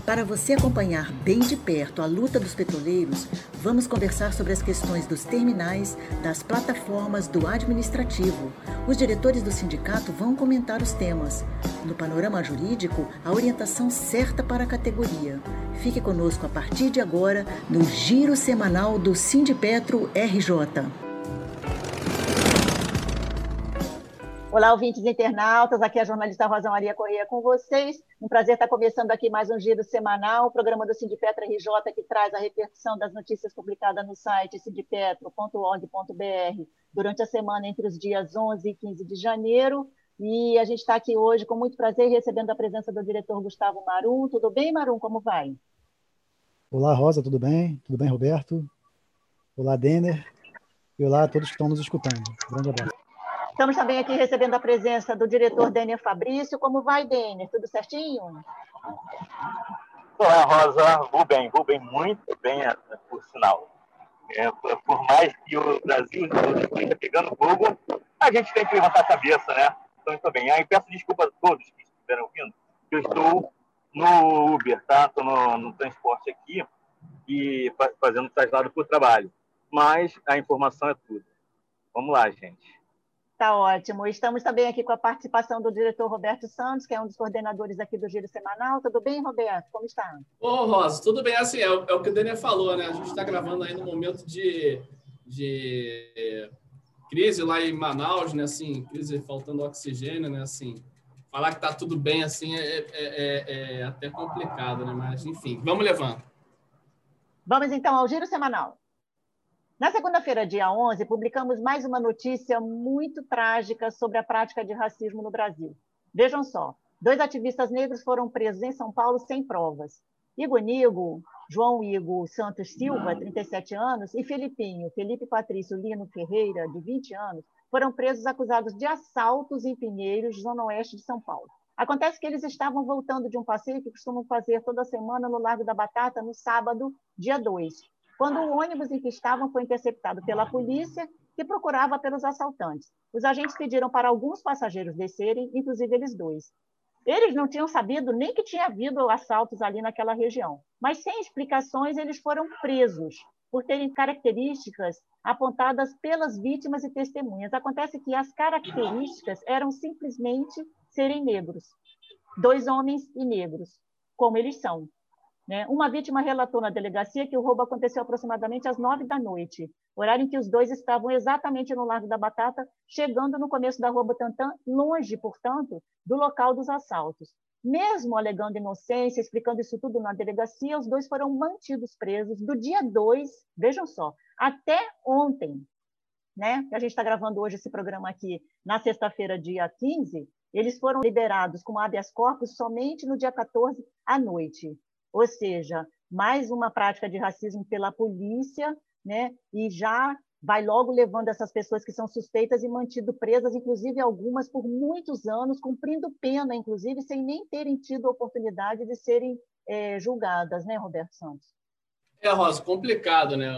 Para você acompanhar bem de perto a luta dos petroleiros, vamos conversar sobre as questões dos terminais, das plataformas, do administrativo. Os diretores do sindicato vão comentar os temas. No panorama jurídico, a orientação certa para a categoria. Fique conosco a partir de agora no Giro Semanal do Sindipetro RJ. Olá, ouvintes internautas, aqui é a jornalista Rosa Maria Corrêa com vocês. Um prazer estar começando aqui mais um Giro Semanal, o programa do Sindipetro RJ que traz a repercussão das notícias publicadas no site sindipetro.org.br durante a semana entre os dias 11 e 15 de janeiro. E a gente está aqui hoje com muito prazer recebendo a presença do diretor Gustavo Marum. Tudo bem, Marum? Como vai? Olá, Rosa, tudo bem? Tudo bem, Roberto? Olá, Denner. E olá a todos que estão nos escutando. Um grande abraço. Estamos também aqui recebendo a presença do diretor Denner Fabrício. Como vai, Denner? Tudo certinho? Olá, Rosa. Vou bem, muito bem, por sinal. Por mais que o Brasil esteja pegando fogo, a gente tem que levantar a cabeça, né? Então, estou bem. Aí peço desculpa a todos que estiveram ouvindo, que eu estou no Uber, tá? Estou no transporte aqui e fazendo traslado por trabalho. Mas a informação é tudo. Vamos lá, gente. Tá ótimo. Estamos também aqui com a participação do diretor Roberto Santos, que é um dos coordenadores aqui do Giro Semanal. Tudo bem, Roberto? Como está? Ô, Rosa, tudo bem? Assim, é o que o Daniel falou, né? A gente está gravando aí no momento de crise lá em Manaus, né? Assim, crise faltando oxigênio, né? Assim, falar que está tudo bem, assim, é até complicado, né? Mas, enfim, vamos levando. Vamos, então, ao Giro Semanal. Na segunda-feira, dia 11, publicamos mais uma notícia muito trágica sobre a prática de racismo no Brasil. Vejam só, 2 ativistas negros foram presos em São Paulo sem provas. João Igor Santos Silva, 37 anos, e Felipe Patrício Lino Ferreira, de 20 anos, foram presos acusados de assaltos em Pinheiros, zona oeste de São Paulo. Acontece que eles estavam voltando de um passeio que costumam fazer toda semana no Largo da Batata, no sábado, dia 2. Quando o ônibus em que estavam foi interceptado pela polícia, que procurava pelos assaltantes. Os agentes pediram para alguns passageiros descerem, inclusive eles 2. Eles não tinham sabido nem que tinha havido assaltos ali naquela região, mas sem explicações eles foram presos por terem características apontadas pelas vítimas e testemunhas. Acontece que as características eram simplesmente serem negros, 2 homens e negros, como eles são. Uma vítima relatou na delegacia que o roubo aconteceu aproximadamente às 9 da noite, horário em que os 2 estavam exatamente no Largo da Batata, chegando no começo da Rua Butantã, longe, portanto, do local dos assaltos. Mesmo alegando inocência, explicando isso tudo na delegacia, os 2 foram mantidos presos do dia 2, vejam só, até ontem, né? A gente está gravando hoje esse programa aqui na sexta-feira, dia 15, eles foram liberados com habeas corpus somente no dia 14 à noite. Ou seja, mais uma prática de racismo pela polícia, né? E já vai logo levando essas pessoas que são suspeitas e mantido presas, inclusive algumas por muitos anos, cumprindo pena, inclusive, sem nem terem tido a oportunidade de serem julgadas, né, Roberto Santos? Rosa, complicado, né?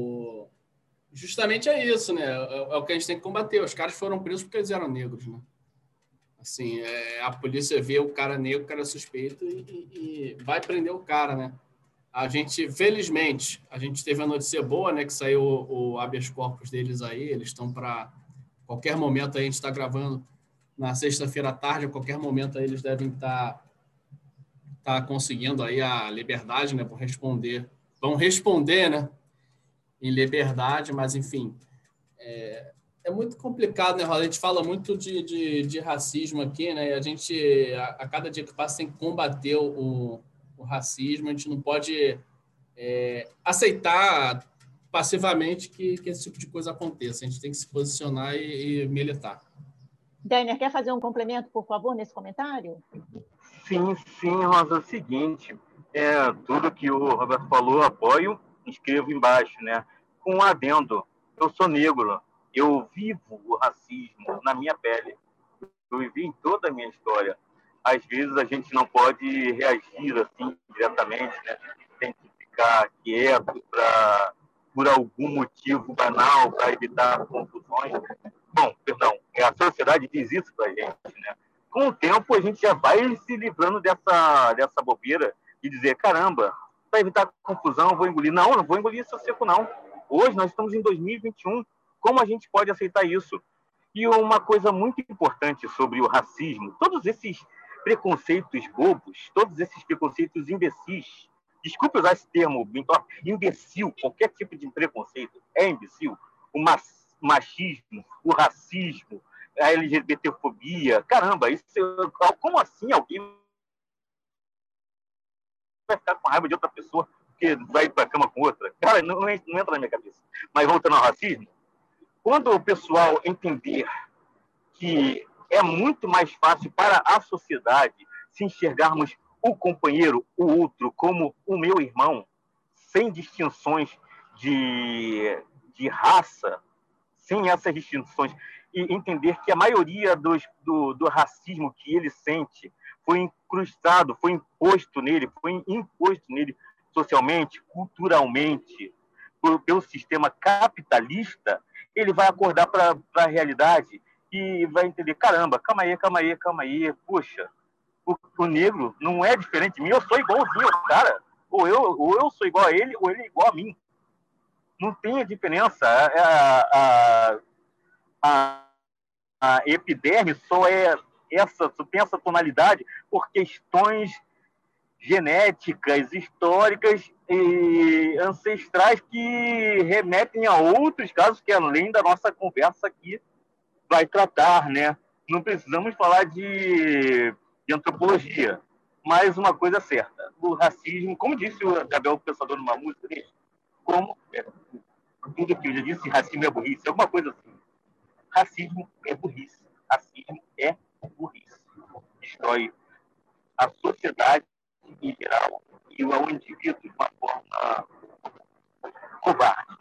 Justamente é isso, né? É o que a gente tem que combater. Os caras foram presos porque eles eram negros, né? Assim, a polícia vê o cara negro, o cara suspeito e vai prender o cara, né? A gente, felizmente, a gente teve a notícia boa, né? Que saiu o habeas corpus deles aí, eles estão para qualquer momento aí, a gente está gravando na sexta-feira à tarde, a qualquer momento aí eles devem estar conseguindo aí a liberdade, né? Vão responder, né? Em liberdade, mas enfim, é muito complicado, né, Rosa? A gente fala muito de racismo aqui, né? E a gente, a cada dia que passa, tem que combater o racismo. A gente não pode aceitar passivamente que esse tipo de coisa aconteça. A gente tem que se posicionar e militar. Denner, quer fazer um complemento, por favor, nesse comentário? Sim, Rosa. É o seguinte, tudo que o Roberto falou, apoio, escrevo embaixo, né? Com um adendo. Eu sou negro. Eu vivo o racismo na minha pele. Eu vivi em toda a minha história. Às vezes a gente não pode reagir assim diretamente, né? Tem que ficar quieto por algum motivo banal para evitar confusões. Bom, perdão, a sociedade diz isso para a gente, né? Com o tempo a gente já vai se livrando dessa bobeira e dizer, caramba, para evitar confusão, eu vou engolir. Não, não vou engolir isso seco, não. Hoje nós estamos em 2021. Como a gente pode aceitar isso? E uma coisa muito importante sobre o racismo, todos esses preconceitos bobos, todos esses preconceitos imbecis, desculpe usar esse termo, imbecil, qualquer tipo de preconceito é imbecil, o machismo, o racismo, a LGBTfobia, caramba, isso, como assim alguém vai ficar com raiva de outra pessoa que vai para a cama com outra? Cara, não entra na minha cabeça. Mas voltando ao racismo, quando o pessoal entender que é muito mais fácil para a sociedade se enxergarmos o companheiro, o outro, como o meu irmão, sem distinções de raça, sem essas distinções, e entender que a maioria do racismo que ele sente foi incrustado, foi imposto nele socialmente, culturalmente, pelo sistema capitalista, ele vai acordar para a realidade e vai entender, caramba, calma aí, poxa, o negro não é diferente de mim, eu sou igualzinho ao cara, ou eu sou igual a ele, ou ele é igual a mim. Não tem a diferença. A epiderme só tem essa tonalidade por questões genéticas, históricas e ancestrais que remetem a outros casos que além da nossa conversa aqui vai tratar, né? Não precisamos falar de antropologia, mas uma coisa certa, o racismo, como disse o Gabriel Pensador numa música dele, tudo que eu já disse, racismo é burrice, alguma coisa assim. Racismo é burrice. Racismo é burrice. Destrói a sociedade em geral e o indivíduo de uma forma covarde.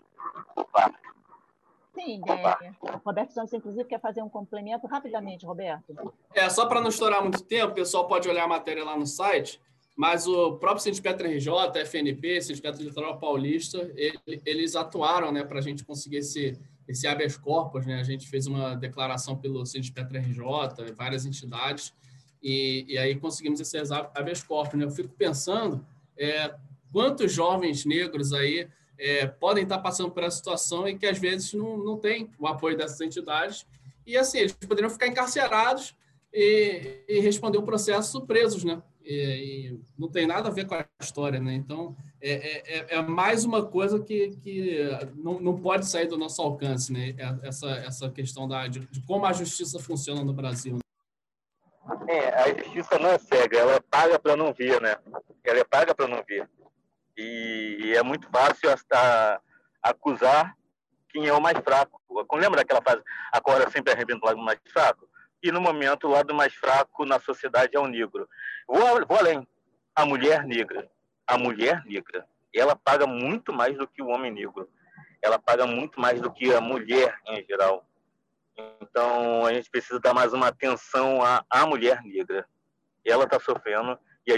Sim, Roberto Santos, inclusive, quer fazer um complemento rapidamente, Roberto. Só para não estourar muito tempo, o pessoal pode olhar a matéria lá no site, mas o próprio Sindipetra RJ, FNP, Sindicato Litoral Paulista, eles atuaram, né, para a gente conseguir esse habeas corpus, né? A gente fez uma declaração pelo Sindipetra RJ, várias entidades, e aí conseguimos esse habeas corpus, né? Eu fico pensando quantos jovens negros aí podem estar passando por essa situação e que às vezes não tem o apoio dessas entidades, e assim, eles poderiam ficar encarcerados e responder o processo presos, né? E não tem nada a ver com a história, né? Então, é mais uma coisa que não pode sair do nosso alcance, né? Essa questão de como a justiça funciona no Brasil. A justiça não é cega, ela paga para não ver, né? Ela paga para não ver. E é muito fácil acusar quem é o mais fraco. Lembra daquela frase, a corda sempre arrebenta o lado mais fraco? E no momento o lado mais fraco na sociedade é o negro. Vou além. A mulher negra, ela paga muito mais do que o homem negro. Ela paga muito mais do que a mulher em geral. Então a gente precisa dar mais uma atenção à mulher negra. Ela está sofrendo e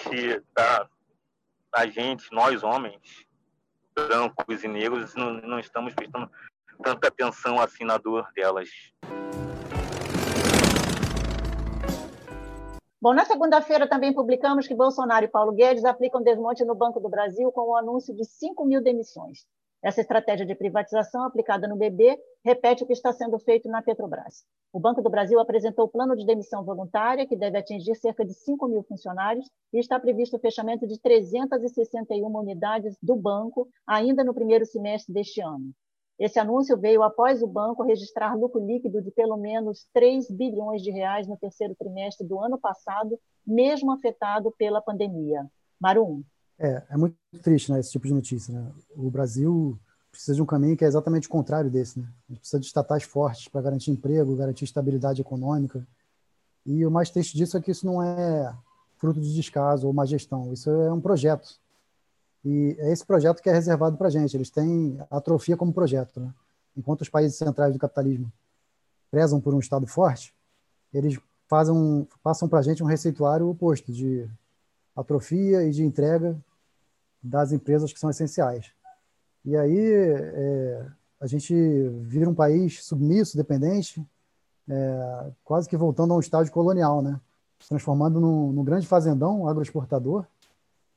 nós homens, brancos e negros, não estamos prestando tanta atenção assim na dor delas. Bom, na segunda-feira também publicamos que Bolsonaro e Paulo Guedes aplicam desmonte no Banco do Brasil com o anúncio de 5.000 demissões. Essa estratégia de privatização aplicada no BB repete o que está sendo feito na Petrobras. O Banco do Brasil apresentou o plano de demissão voluntária, que deve atingir cerca de 5.000 funcionários, e está previsto o fechamento de 361 unidades do banco ainda no primeiro semestre deste ano. Esse anúncio veio após o banco registrar lucro líquido de pelo menos 3 bilhões de reais no terceiro trimestre do ano passado, mesmo afetado pela pandemia. Marum. É muito triste, né, esse tipo de notícia, né? O Brasil precisa de um caminho que é exatamente o contrário desse, né? A gente precisa de estatais fortes para garantir emprego, garantir estabilidade econômica. E o mais triste disso é que isso não é fruto de descaso ou má gestão. Isso é um projeto. E é esse projeto que é reservado para a gente. Eles têm atrofia como projeto, né? Enquanto os países centrais do capitalismo prezam por um Estado forte, eles passam para a gente um receituário oposto de atrofia e de entrega das empresas que são essenciais. E aí a gente vira um país submisso, dependente, quase que voltando a um estágio colonial, né? Se transformando num grande fazendão agroexportador,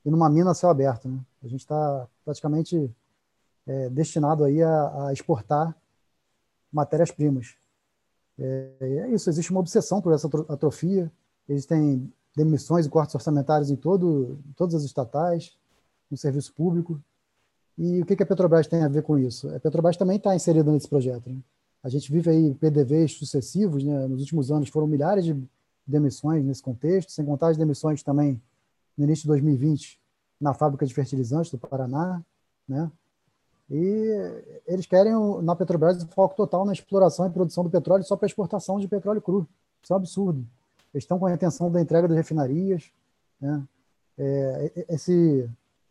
e numa mina a céu aberto, né? A gente está praticamente destinado aí a exportar matérias-primas. É isso, existe uma obsessão por essa atrofia, existem demissões e cortes orçamentários em todas as estatais, no serviço público. E o que a Petrobras tem a ver com isso? A Petrobras também está inserida nesse projeto, né? A gente vive aí PDVs sucessivos, né? Nos últimos anos foram milhares de demissões nesse contexto, sem contar as demissões também no início de 2020 na fábrica de fertilizantes do Paraná, né? E eles querem, na Petrobras, o foco total na exploração e produção do petróleo só para exportação de petróleo cru. Isso é um absurdo. Eles estão com a intenção da entrega das refinarias, né? Esse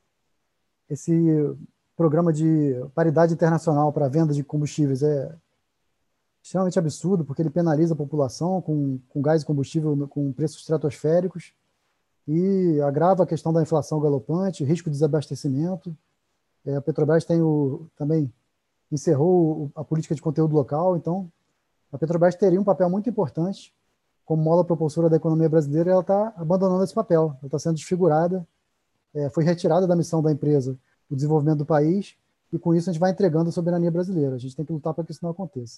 programa de paridade internacional para a venda de combustíveis é extremamente absurdo, porque ele penaliza a população com gás e combustível com preços estratosféricos e agrava a questão da inflação galopante, risco de desabastecimento. A Petrobras também encerrou a política de conteúdo local, então a Petrobras teria um papel muito importante como mola propulsora da economia brasileira, e ela está abandonando esse papel, ela está sendo desfigurada, foi retirada da missão da empresa o desenvolvimento do país, e com isso a gente vai entregando a soberania brasileira. A gente tem que lutar para que isso não aconteça.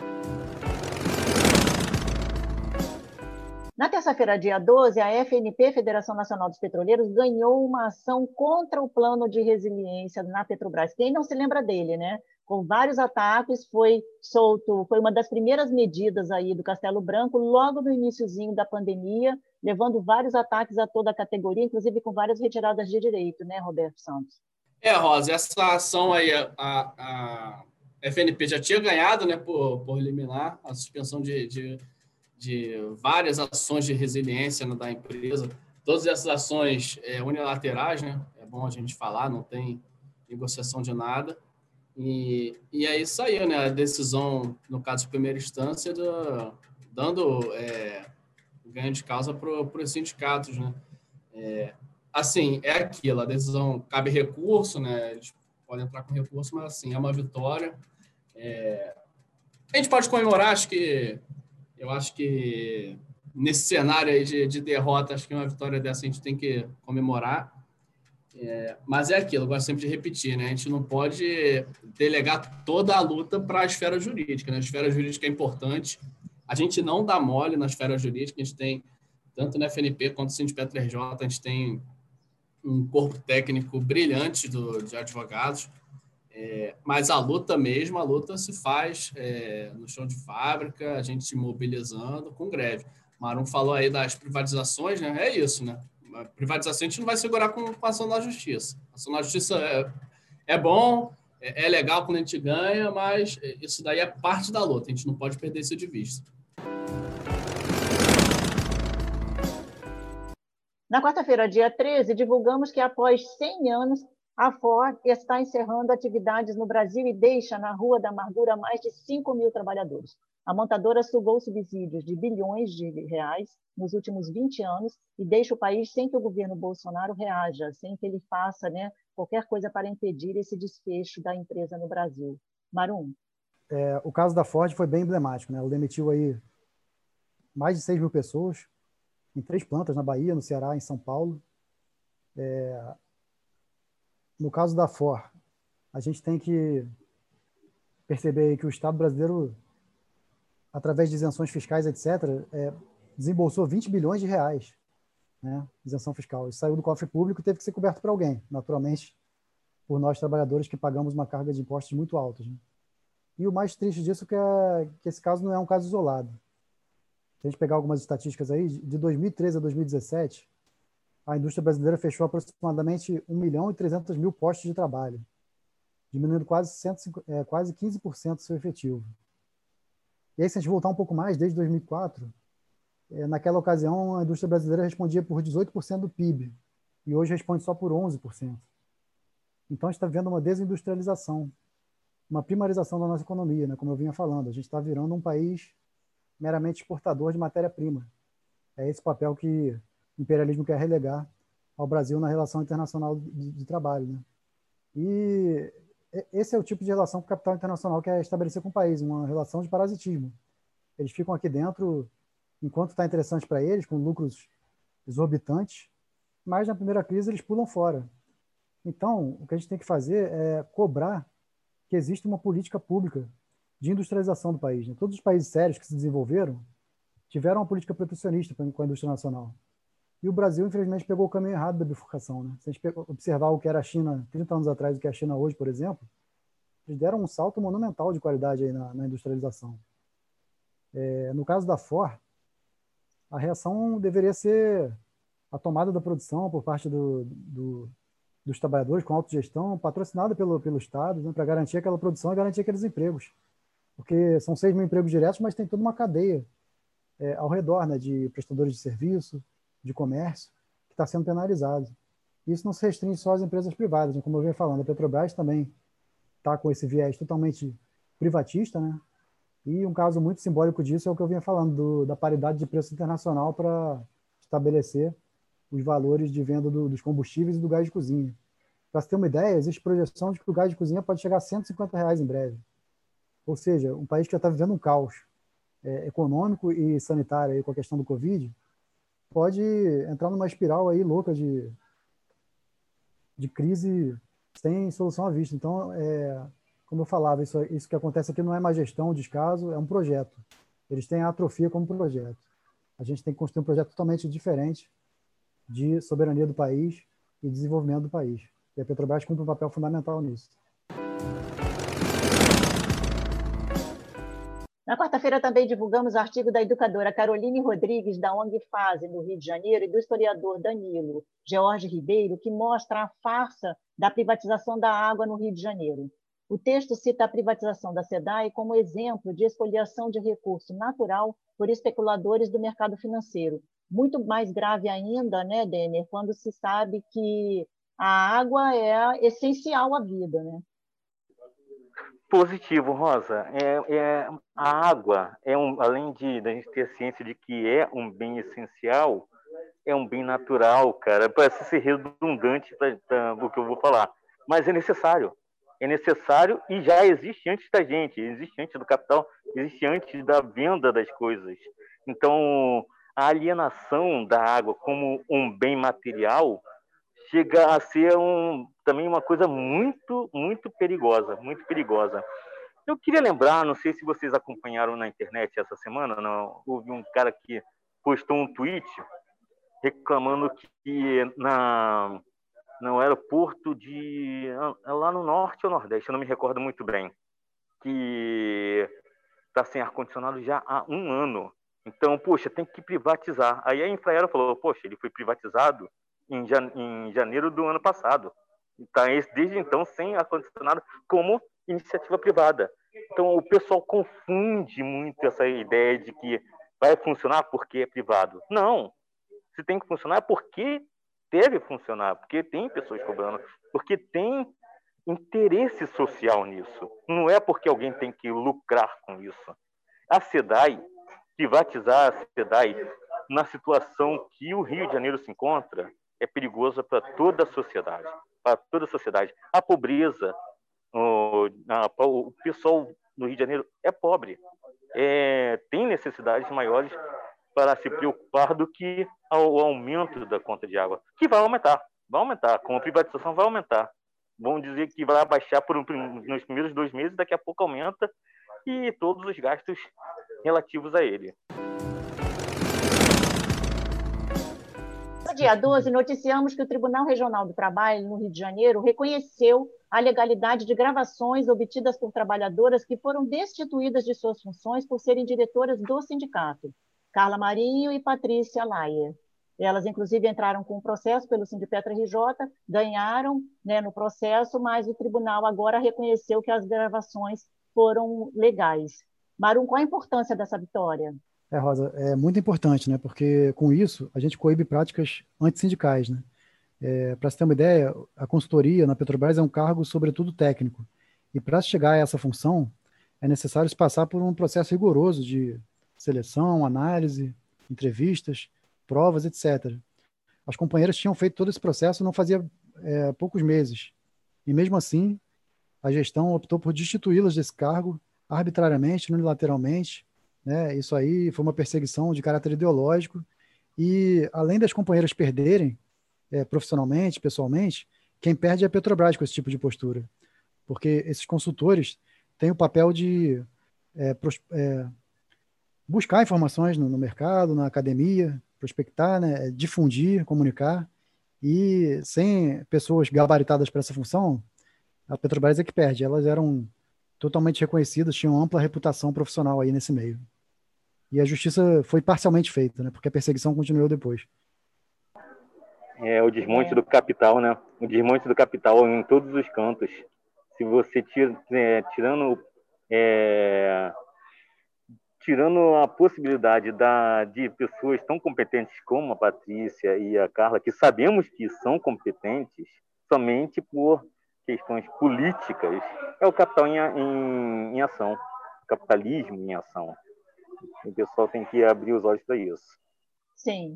Na terça-feira, dia 12, a FNP, Federação Nacional dos Petroleiros, ganhou uma ação contra o plano de resiliência na Petrobras. Quem não se lembra dele, né? Com vários ataques, foi uma das primeiras medidas aí do Castelo Branco, logo no iniciozinho da pandemia, levando vários ataques a toda a categoria, inclusive com várias retiradas de direito, né, Roberto Santos? Rosa, essa ação aí, a FNP já tinha ganhado, né, por liminar, a suspensão de várias ações de resiliência da empresa. Todas essas ações unilaterais, né? É bom a gente falar, não tem negociação de nada. E aí saiu, né, a decisão, no caso de primeira instância, dando ganho de causa para os sindicatos, né? Assim, é aquilo, a decisão cabe recurso, né? Eles podem entrar com recurso, mas assim, é uma vitória. A gente pode comemorar, eu acho que nesse cenário aí de derrota, acho que uma vitória dessa a gente tem que comemorar. Mas é aquilo, eu gosto sempre de repetir, né? A gente não pode delegar toda a luta para a esfera jurídica, né? A esfera jurídica é importante. A gente não dá mole na esfera jurídica, a gente tem, tanto na FNP quanto no Sindicato RJ, a gente tem um corpo técnico brilhante de advogados, mas a luta se faz no chão de fábrica, a gente se mobilizando com greve. O Marum falou aí das privatizações, né? É isso, né? A privatização a gente não vai segurar com a ação na justiça. A ação na justiça é bom, é legal quando a gente ganha, mas isso daí é parte da luta, a gente não pode perder isso de vista. Na quarta-feira, dia 13, divulgamos que após 100 anos, a Ford está encerrando atividades no Brasil e deixa na Rua da Amargura mais de 5 mil trabalhadores. A montadora sugou subsídios de bilhões de reais nos últimos 20 anos e deixa o país sem que o governo Bolsonaro reaja, sem que ele faça, né, qualquer coisa para impedir esse desfecho da empresa no Brasil. Marum. O caso da Ford foi bem emblemático, né? Ela demitiu aí mais de 6 mil pessoas em 3 plantas, na Bahia, no Ceará, em São Paulo. No caso da Ford, a gente tem que perceber que o Estado brasileiro, através de isenções fiscais, etc., desembolsou 20 bilhões de reais, né? Isenção fiscal. Isso saiu do cofre público e teve que ser coberto por alguém, naturalmente, por nós trabalhadores que pagamos uma carga de impostos muito alta, né? E o mais triste disso é que esse caso não é um caso isolado. Se a gente pegar algumas estatísticas aí, de 2013 a 2017, a indústria brasileira fechou aproximadamente 1.300.000 postos de trabalho, diminuindo quase 15% do seu efetivo. E aí, se a gente voltar um pouco mais, desde 2004, naquela ocasião, a indústria brasileira respondia por 18% do PIB, e hoje responde só por 11%. Então, a gente está vendo uma desindustrialização, uma primarização da nossa economia, né? Como eu vinha falando, a gente está virando um país meramente exportador de matéria-prima. É esse papel que o imperialismo quer relegar ao Brasil na relação internacional de trabalho, né? E esse é o tipo de relação que o capital internacional quer estabelecer com o país, uma relação de parasitismo. Eles ficam aqui dentro enquanto está interessante para eles, com lucros exorbitantes, mas na primeira crise eles pulam fora. Então, o que a gente tem que fazer é cobrar que exista uma política pública de industrialização do país, né? Todos os países sérios que se desenvolveram tiveram uma política protecionista com a indústria nacional. E o Brasil, infelizmente, pegou o caminho errado da bifurcação, né? Se a gente observar o que era a China 30 anos atrás e o que é a China hoje, por exemplo, eles deram um salto monumental de qualidade aí na industrialização. No caso da Ford, a reação deveria ser a tomada da produção por parte dos trabalhadores com autogestão, patrocinada pelo Estado, né, para garantir aquela produção e garantir aqueles empregos. Porque são 6 mil empregos diretos, mas tem toda uma cadeia ao redor, né, de prestadores de serviço, de comércio, que está sendo penalizado. Isso não se restringe só às empresas privadas, né? Como eu venho falando, a Petrobras também está com esse viés totalmente privatista, né? E um caso muito simbólico disso é o que eu vinha falando, da paridade de preço internacional para estabelecer os valores de venda dos combustíveis e do gás de cozinha. Para você ter uma ideia, existe projeção de que o gás de cozinha pode chegar a R$150 em breve. Ou seja, um país que já está vivendo um caos econômico e sanitário aí com a questão do Covid, pode entrar numa espiral aí louca de crise sem solução à vista. Então, como eu falava, isso que acontece aqui não é má gestão, descaso, é um projeto. Eles têm a atrofia como projeto. A gente tem que construir um projeto totalmente diferente de soberania do país e desenvolvimento do país. E a Petrobras cumpre um papel fundamental nisso. Na quarta-feira também divulgamos o artigo da educadora Caroline Rodrigues, da ONG Fase, no Rio de Janeiro, e do historiador Danilo George Ribeiro, que mostra a farsa da privatização da água no Rio de Janeiro. O texto cita a privatização da SEDAI como exemplo de expoliação de recurso natural por especuladores do mercado financeiro. Muito mais grave ainda, né, Denner, quando se sabe que a água é essencial à vida, né? Positivo, Rosa. A água, além da gente ter a ciência de que é um bem essencial, é um bem natural, cara. Parece ser redundante para o que eu vou falar, mas é necessário. É necessário e já existe antes da gente, existe antes do capital, existe antes da venda das coisas. Então, a alienação da água como um bem material chega a ser também uma coisa muito, muito perigosa, muito perigosa. Eu queria lembrar, não sei se vocês acompanharam na internet essa semana, não, houve um cara que postou um tweet reclamando que no aeroporto lá no norte ou nordeste, eu não me recordo muito bem, que está sem ar-condicionado já há 1 ano. Então, poxa, tem que privatizar. Aí a Infraero falou, poxa, ele foi privatizado em janeiro do ano passado. Está desde então sem ar-condicionado como iniciativa privada. Então, o pessoal confunde muito essa ideia de que vai funcionar porque é privado. Não. Se tem que funcionar, porque deve funcionar, porque tem pessoas cobrando, porque tem interesse social nisso. Não é porque alguém tem que lucrar com isso. A SEDAI, privatizar a SEDAI na situação que o Rio de Janeiro se encontra, é perigosa para toda a sociedade. Para toda a sociedade. A pobreza, o pessoal no Rio de Janeiro é pobre. Tem necessidades maiores para se preocupar do que o aumento da conta de água, que vai aumentar. Com a privatização vai aumentar. Vão dizer que vai abaixar nos primeiros 2 meses, daqui a pouco aumenta, e todos os gastos relativos a ele. No dia 12, noticiamos que o Tribunal Regional do Trabalho, no Rio de Janeiro, reconheceu a legalidade de gravações obtidas por trabalhadoras que foram destituídas de suas funções por serem diretoras do sindicato, Carla Marinho e Patrícia Laia. Elas, inclusive, entraram com um processo pelo Sindipetra RJ, ganharam, né, no processo, mas o tribunal agora reconheceu que as gravações foram legais. Marum, qual a importância dessa vitória? Rosa, é muito importante, né? Porque com isso a gente coíbe práticas antissindicais, né? Para você ter uma ideia, a consultoria na Petrobras é um cargo, sobretudo, técnico. E para chegar a essa função, é necessário se passar por um processo rigoroso de seleção, análise, entrevistas, provas, etc. As companheiras tinham feito todo esse processo não fazia poucos meses. E mesmo assim, a gestão optou por destituí-las desse cargo arbitrariamente, unilateralmente, né? Isso aí foi uma perseguição de caráter ideológico. E, além das companheiras perderem profissionalmente, pessoalmente, quem perde é a Petrobras com esse tipo de postura. Porque esses consultores têm o papel de buscar informações no mercado, na academia, prospectar, né, difundir, comunicar, e sem pessoas gabaritadas para essa função, a Petrobras é que perde. Elas eram totalmente reconhecidas, tinham ampla reputação profissional aí nesse meio. E a justiça foi parcialmente feita, né, porque a perseguição continuou depois. O desmonte do capital, né? O desmonte do capital em todos os cantos. Se você tirando a possibilidade de pessoas tão competentes como a Patrícia e a Carla, que sabemos que são competentes, somente por questões políticas, é o capital em ação, o capitalismo em ação. O pessoal tem que abrir os olhos para isso. Sim.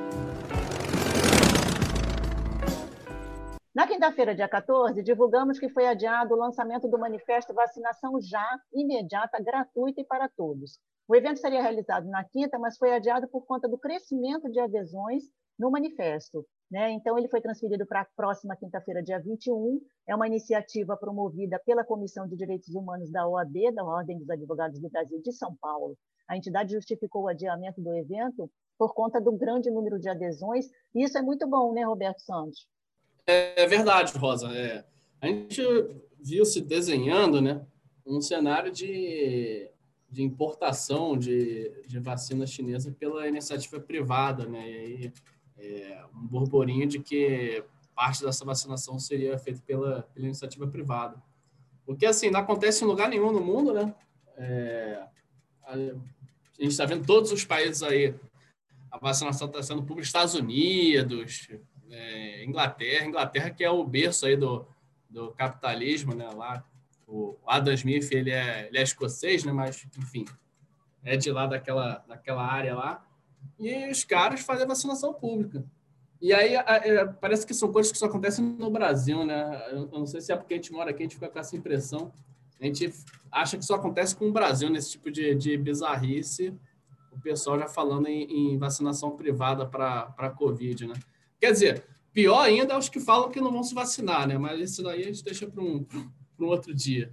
Na quinta-feira, dia 14, divulgamos que foi adiado o lançamento do manifesto Vacinação Já, imediata, gratuita e para todos. O evento seria realizado na quinta, mas foi adiado por conta do crescimento de adesões no manifesto, né? Então, ele foi transferido para a próxima quinta-feira, dia 21. É uma iniciativa promovida pela Comissão de Direitos Humanos da OAB, da Ordem dos Advogados do Brasil de São Paulo. A entidade justificou o adiamento do evento por conta do grande número de adesões, e isso é muito bom, né, Roberto Santos? É verdade, Rosa. A gente viu se desenhando, né, um cenário de importação de vacina chinesa pela iniciativa privada, né? E aí, um burburinho de que parte dessa vacinação seria feita pela iniciativa privada. Porque, assim, não acontece em lugar nenhum no mundo, né? A gente está vendo todos os países aí, a vacinação está sendo pública, Estados Unidos, Inglaterra, que é o berço aí do capitalismo, né? Lá, o Adam Smith, ele é escocês, né? Mas, enfim, é de lá daquela área lá. E os caras fazem a vacinação pública. E aí, parece que são coisas que só acontecem no Brasil, né? Eu não sei se é porque a gente mora aqui, a gente fica com essa impressão. A gente acha que só acontece com o Brasil, nesse tipo de bizarrice, o pessoal já falando em vacinação privada para a Covid, né? Quer dizer, pior ainda é os que falam que não vão se vacinar, né? Mas isso daí a gente deixa para um outro dia.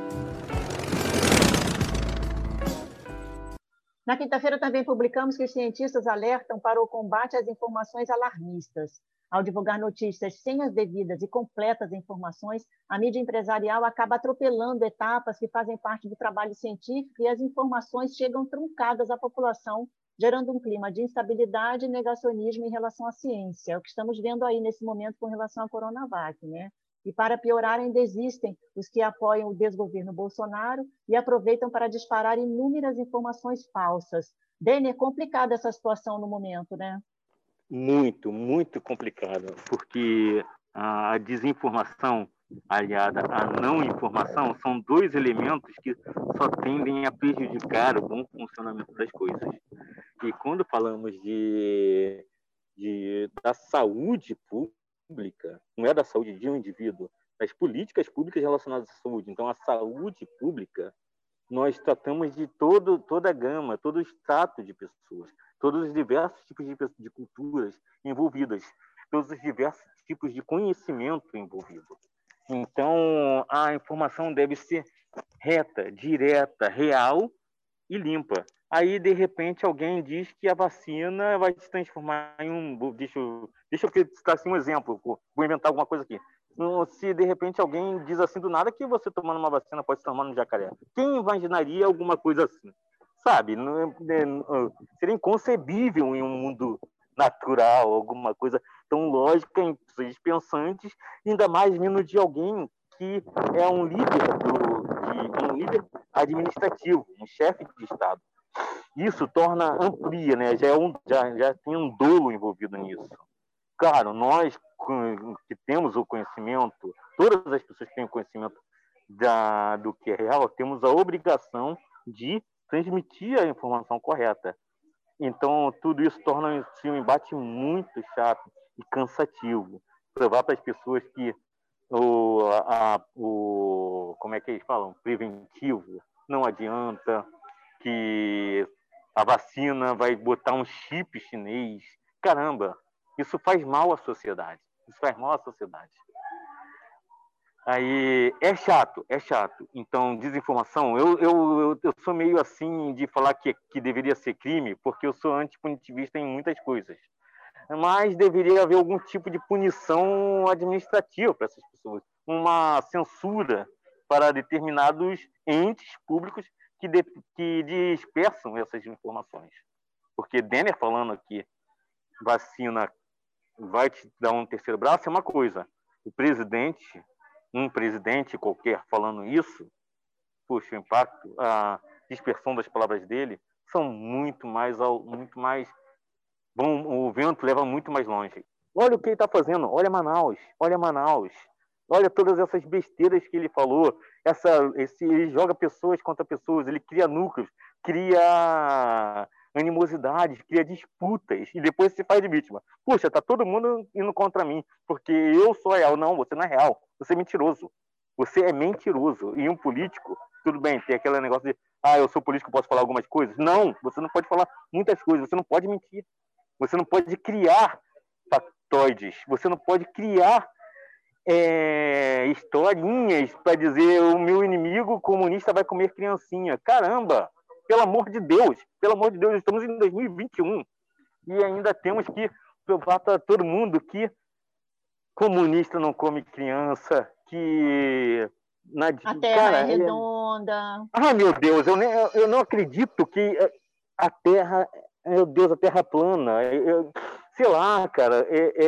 Na quinta-feira também publicamos que os cientistas alertam para o combate às informações alarmistas. Ao divulgar notícias sem as devidas e completas informações, a mídia empresarial acaba atropelando etapas que fazem parte do trabalho científico e as informações chegam truncadas à população, gerando um clima de instabilidade e negacionismo em relação à ciência. É o que estamos vendo aí nesse momento com relação à Coronavac, né? E para piorar, ainda existem os que apoiam o desgoverno Bolsonaro e aproveitam para disparar inúmeras informações falsas. Denner, complicada essa situação no momento, né? Muito, muito complicado, porque a desinformação aliada à não informação são dois elementos que só tendem a prejudicar o bom funcionamento das coisas. E quando falamos da saúde pública, não é da saúde de um indivíduo, das políticas públicas relacionadas à saúde. Então, a saúde pública, nós tratamos de toda a gama, todo o extrato de pessoas, todos os diversos tipos de culturas envolvidas, todos os diversos tipos de conhecimento envolvido. Então, a informação deve ser reta, direta, real e limpa. Aí, de repente, alguém diz que a vacina vai se transformar em um... Deixa eu citar assim um exemplo, vou inventar alguma coisa aqui. Se, de repente, alguém diz assim do nada que você tomando uma vacina pode se transformar num jacaré. Quem imaginaria alguma coisa assim? Sabe? Seria inconcebível em um mundo natural, alguma coisa tão lógica em pessoas pensantes, ainda mais vindo de alguém que é um líder administrativo, um chefe de Estado. Isso amplia, né? Já tem um dolo envolvido nisso. Claro, nós que temos o conhecimento, todas as pessoas que têm o conhecimento do que é real, temos a obrigação de transmitir a informação correta. Então, tudo isso torna um embate muito chato e cansativo. Provar para as pessoas que como é que eles falam? Preventivo não adianta, que a vacina vai botar um chip chinês. Caramba, Isso faz mal à sociedade. Isso faz mal à sociedade. Aí é chato. Então, desinformação, eu sou meio assim de falar que deveria ser crime, porque eu sou antipunitivista em muitas coisas. Mas deveria haver algum tipo de punição administrativa para essas pessoas, uma censura para determinados entes públicos que dispersam essas informações. Porque Denner falando aqui, vacina vai te dar um terceiro braço, é uma coisa. Um presidente qualquer falando isso, puxa, o impacto, a dispersão das palavras dele são muito mais o vento leva muito mais longe. Olha o que ele está fazendo, olha Manaus, olha todas essas besteiras que ele falou, ele joga pessoas contra pessoas, ele cria núcleos, cria animosidades, cria disputas, e depois se faz de vítima. Puxa, tá todo mundo indo contra mim, porque eu sou real. Não, você não é real, você é mentiroso. Você é mentiroso. E um político, tudo bem, tem aquele negócio de eu sou político, posso falar algumas coisas. Não, você não pode falar muitas coisas, você não pode mentir. Você não pode criar factoides, você não pode criar historinhas para dizer o meu inimigo comunista vai comer criancinha. Caramba, pelo amor de Deus, estamos em 2021 e ainda temos que provar para todo mundo que comunista não come criança, que a Terra é redonda. Meu Deus, eu não acredito que a Terra, meu Deus, a Terra é plana. Sei lá, cara,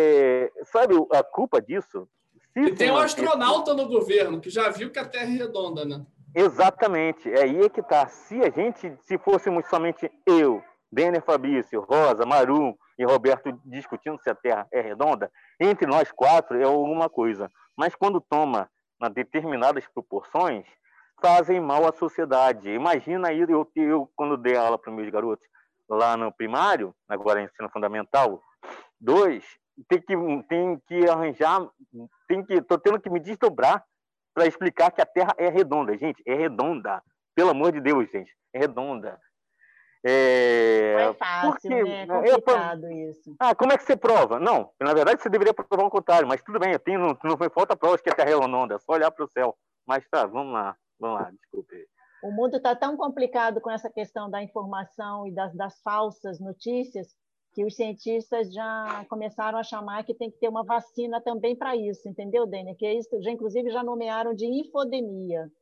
sabe a culpa disso? E tem um astronauta no governo que já viu que a Terra é redonda, né? Exatamente, aí é que tá. Se fôssemos somente eu, Denner Fabrício, Rosa, Maru e Roberto discutindo se a Terra é redonda, entre nós quatro é alguma coisa. Mas quando toma determinadas proporções, fazem mal à sociedade. Imagina aí, eu quando dei aula para os meus garotos lá no primário, agora ensino fundamental 2, tem que arranjar, tô tendo que me desdobrar para explicar que a Terra é redonda. Gente, é redonda. Pelo amor de Deus, gente, é redonda. Não é fácil, né? É complicado isso. Como é que você prova? Não, na verdade você deveria provar o contrário, mas tudo bem, não falta provas que a Terra é redonda, é só olhar para o céu. Mas tá, vamos lá, desculpe. O mundo está tão complicado com essa questão da informação e das falsas notícias que os cientistas já começaram a chamar que tem que ter uma vacina também para isso, entendeu, Dênia? Que isso, inclusive já nomearam de infodemia,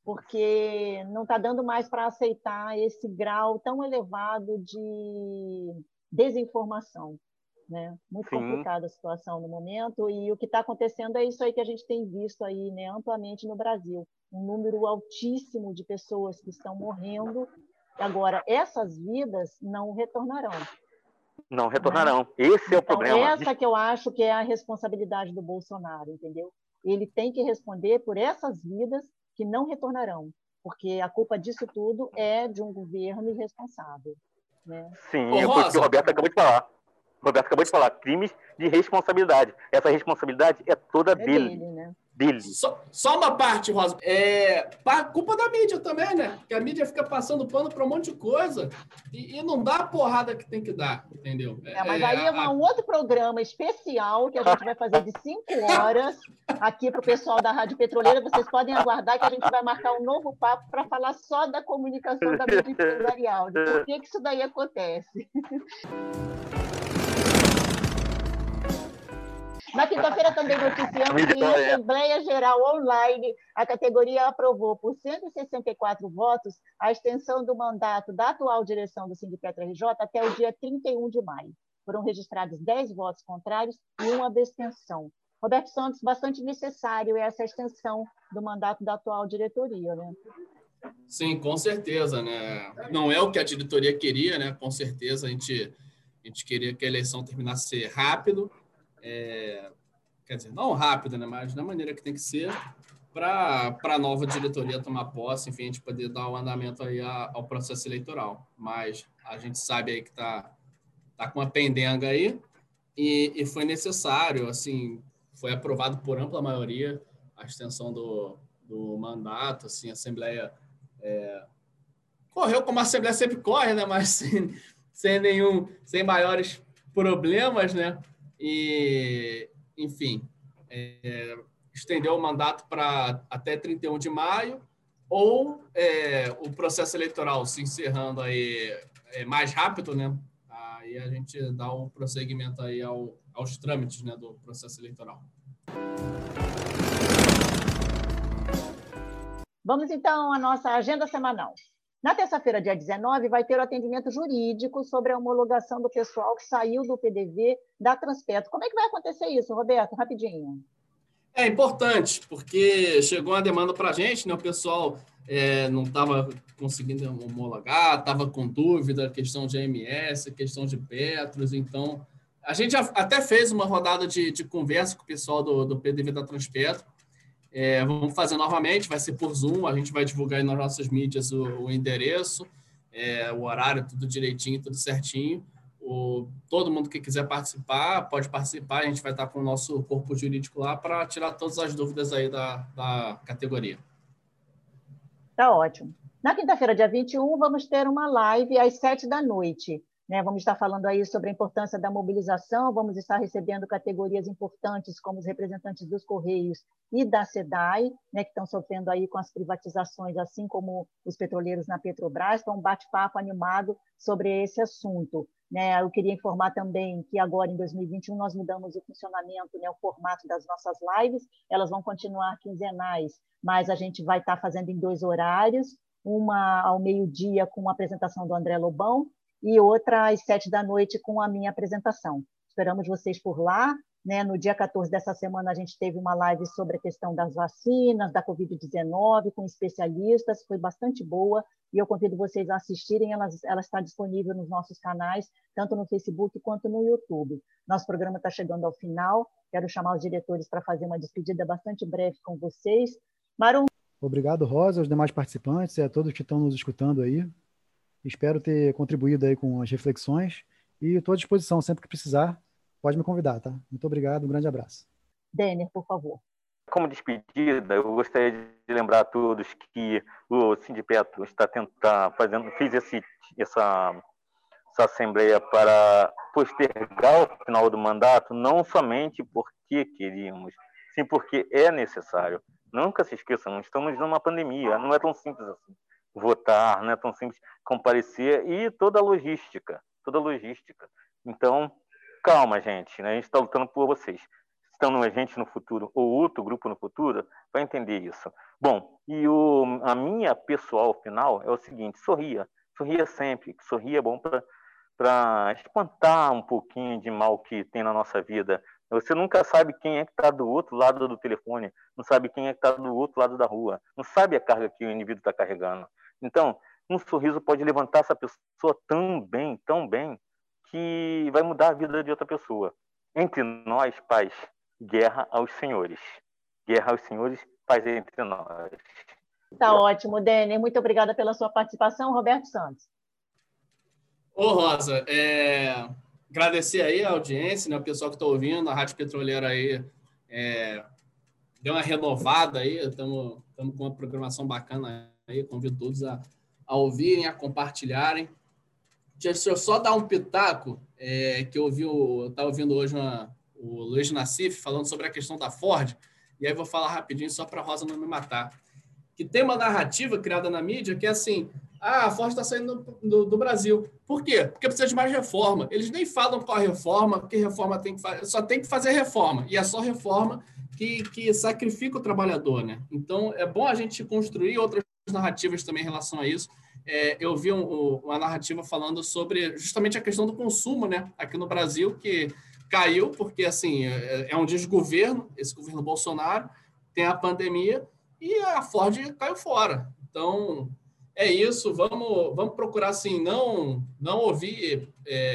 porque não está dando mais para aceitar esse grau tão elevado de desinformação. Né? Muito complicada a situação no momento, e o que está acontecendo é isso aí que a gente tem visto aí, né, amplamente no Brasil. Um número altíssimo de pessoas que estão morrendo. Agora, essas vidas não retornarão. Não retornarão. Né? Esse é o problema. Essa que eu acho que é a responsabilidade do Bolsonaro, entendeu? Ele tem que responder por essas vidas que não retornarão, porque a culpa disso tudo é de um governo irresponsável. Né? Sim, é o que o Roberto acabou de falar. Crimes de responsabilidade. Essa responsabilidade é toda dele. Né? Dele. Só uma parte, Rosa. Culpa da mídia também, né? Porque a mídia fica passando pano para um monte de coisa e não dá a porrada que tem que dar, entendeu? Mas aí é um outro programa especial que a gente vai fazer de 5 horas aqui para o pessoal da Rádio Petroleira. Vocês podem aguardar que a gente vai marcar um novo papo para falar só da comunicação da mídia empresarial, de por que isso daí acontece. Na quinta-feira também noticiamos que em Assembleia Geral Online, a categoria aprovou por 164 votos a extensão do mandato da atual direção do Sindipetra RJ até o dia 31 de maio. Foram registrados 10 votos contrários e uma abstenção. Roberto Santos, bastante necessário essa extensão do mandato da atual diretoria, né? Sim, com certeza, né? Não é o que a diretoria queria, né? Com certeza a gente queria que a eleição terminasse rápido. Quer dizer, não rápido, né, mas da maneira que tem que ser, para a nova diretoria tomar posse, enfim, a gente poder dar um andamento aí ao processo eleitoral. Mas a gente sabe aí que tá com uma pendenga aí e foi necessário, assim, foi aprovado por ampla maioria a extensão do mandato, assim, a Assembleia correu como a Assembleia sempre corre, né, mas sem maiores problemas, né? e, enfim, estendeu o mandato para até 31 de maio, ou o processo eleitoral se encerrando aí mais rápido, né? Aí a gente dá um prosseguimento aí aos trâmites, né, do processo eleitoral. Vamos, então, à nossa agenda semanal. Na terça-feira, dia 19, vai ter o atendimento jurídico sobre a homologação do pessoal que saiu do PDV da Transpetro. Como é que vai acontecer isso, Roberto? Rapidinho. É importante, porque chegou uma demanda para a gente, né? O pessoal não estava conseguindo homologar, estava com dúvida, questão de AMS, questão de Petros. Então, a gente até fez uma rodada de conversa com o pessoal do PDV da Transpetro. Vamos fazer novamente, vai ser por Zoom, a gente vai divulgar aí nas nossas mídias o endereço, o horário, tudo direitinho, tudo certinho. Todo mundo que quiser participar, pode participar, a gente vai estar com o nosso corpo jurídico lá para tirar todas as dúvidas aí da categoria. Tá ótimo. Na quinta-feira, dia 21, vamos ter uma live às 7h, né? Vamos estar falando aí sobre a importância da mobilização, vamos estar recebendo categorias importantes como os representantes dos Correios e da SEDAI, né, que estão sofrendo aí com as privatizações, assim como os petroleiros na Petrobras. Então, um bate-papo animado sobre esse assunto, né? Eu queria informar também que agora, em 2021, nós mudamos o funcionamento, né, o formato das nossas lives, elas vão continuar quinzenais, mas a gente vai estar fazendo em 2 horários, uma ao meio-dia com a apresentação do André Lobão e outra às 7h com a minha apresentação. Esperamos vocês por lá, né? No dia 14 dessa semana, a gente teve uma live sobre a questão das vacinas, da Covid-19, com especialistas, foi bastante boa, e eu convido vocês a assistirem, ela está disponível nos nossos canais, tanto no Facebook quanto no YouTube. Nosso programa está chegando ao final, quero chamar os diretores para fazer uma despedida bastante breve com vocês. Marum. Obrigado, Rosa, aos demais participantes e a todos que estão nos escutando aí. Espero ter contribuído aí com as reflexões e estou à disposição sempre que precisar. Pode me convidar, tá? Muito obrigado, um grande abraço. Denner, por favor. Como despedida, eu gostaria de lembrar a todos que o Sindipetro fez essa assembleia para postergar o final do mandato, não somente porque queríamos, sim porque é necessário. Nunca se esqueçam, estamos numa pandemia, não é tão simples assim votar, não é tão simples comparecer, e toda a logística. Então, calma, gente, né? A gente está lutando por vocês. Estando a gente no futuro, ou outro grupo no futuro, vai entender isso. Bom, e a minha pessoal final é o seguinte: sorria sempre, sorria é bom para espantar um pouquinho de mal que tem na nossa vida. Você nunca sabe quem é que está do outro lado do telefone, não sabe quem é que está do outro lado da rua, não sabe a carga que o indivíduo está carregando. Então, um sorriso pode levantar essa pessoa tão bem, que vai mudar a vida de outra pessoa. Entre nós, paz, guerra aos senhores. Guerra aos senhores, paz entre nós. Tá ótimo, Denner. Muito obrigada pela sua participação. Roberto Santos. Ô, Rosa, agradecer aí a audiência, né, o pessoal que está ouvindo, a Rádio Petroleira aí deu uma renovada aí, estamos com uma programação bacana aí, convido todos a ouvirem, a compartilharem. Deixa eu só dar um pitaco, que eu estava ouvindo hoje o Luiz Nassif falando sobre a questão da Ford, e aí vou falar rapidinho só para a Rosa não me matar. Que tem uma narrativa criada na mídia que é assim: a Ford está saindo do Brasil. Por quê? Porque precisa de mais reforma. Eles nem falam qual a reforma, porque reforma tem que fazer, só tem que fazer reforma. E é só reforma que sacrifica o trabalhador, né? Então, é bom a gente construir outras narrativas também em relação a isso. Eu vi uma narrativa falando sobre justamente a questão do consumo, né? Aqui no Brasil, que caiu porque, assim, é um desgoverno, esse governo Bolsonaro, tem a pandemia, e a Ford caiu fora. Então, é isso. Vamos procurar, assim, não ouvir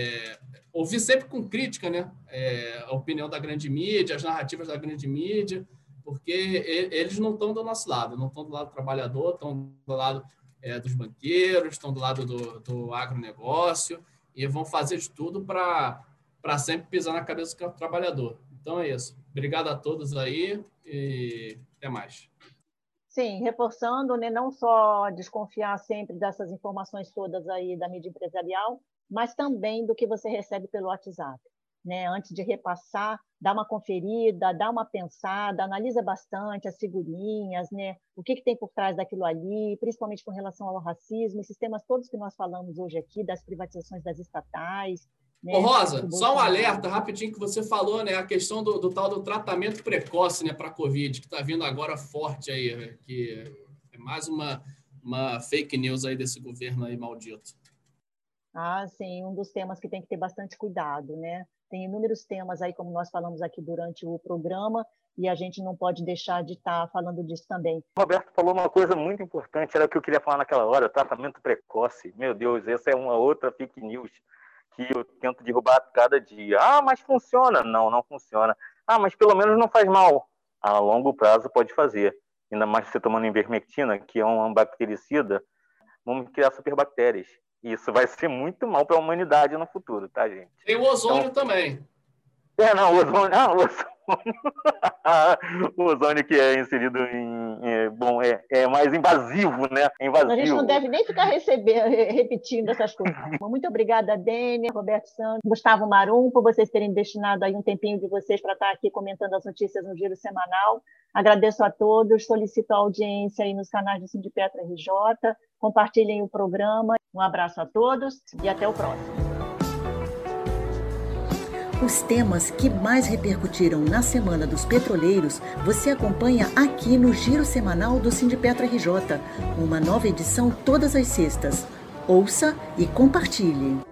sempre com crítica, né? A opinião da grande mídia, as narrativas da grande mídia, porque eles não estão do nosso lado, não estão do lado do trabalhador, estão do lado dos banqueiros, estão do lado do agronegócio, e vão fazer de tudo para sempre pisar na cabeça do trabalhador. Então, é isso. Obrigado a todos aí e até mais. Sim, reforçando, né, não só desconfiar sempre dessas informações todas aí da mídia empresarial, mas também do que você recebe pelo WhatsApp. né? Antes de repassar, dá uma conferida, dá uma pensada, analisa bastante as figurinhas, né? O que tem por trás daquilo ali, principalmente com relação ao racismo, esses temas todos que nós falamos hoje aqui, das privatizações das estatais. Né? Ô, Rosa, só um alerta rapidinho que você falou, né? A questão do tal do tratamento precoce, né, para a Covid, que está vindo agora forte aí, que é mais uma fake news aí desse governo aí maldito. Ah, sim, um dos temas que tem que ter bastante cuidado, né? Tem inúmeros temas aí, como nós falamos aqui durante o programa, e a gente não pode deixar de estar falando disso também. O Roberto falou uma coisa muito importante, era o que eu queria falar naquela hora, tratamento precoce. Meu Deus, essa é uma outra fake news que eu tento derrubar cada dia. Ah, mas funciona. Não, não funciona. Ah, mas pelo menos não faz mal. A longo prazo pode fazer. Ainda mais você tomando ivermectina, que é um bactericida, vamos criar superbactérias. E isso vai ser muito mal para a humanidade no futuro, tá, gente? Tem o ozônio também. Não, o ozônio... o ozônio que é inserido é mais invasivo, né? Invasivo. A gente não deve nem ficar repetindo essas coisas. Muito obrigada, Dênia, Roberto Santos, Gustavo Marum, por vocês terem destinado aí um tempinho de vocês para estar aqui comentando as notícias no Giro Semanal. Agradeço a todos, solicito a audiência aí nos canais do Sindipetra RJ, compartilhem o programa. Um abraço a todos e até o próximo. Os temas que mais repercutiram na Semana dos Petroleiros você acompanha aqui no Giro Semanal do Sindipetra RJ, uma nova edição todas as sextas. Ouça e compartilhe.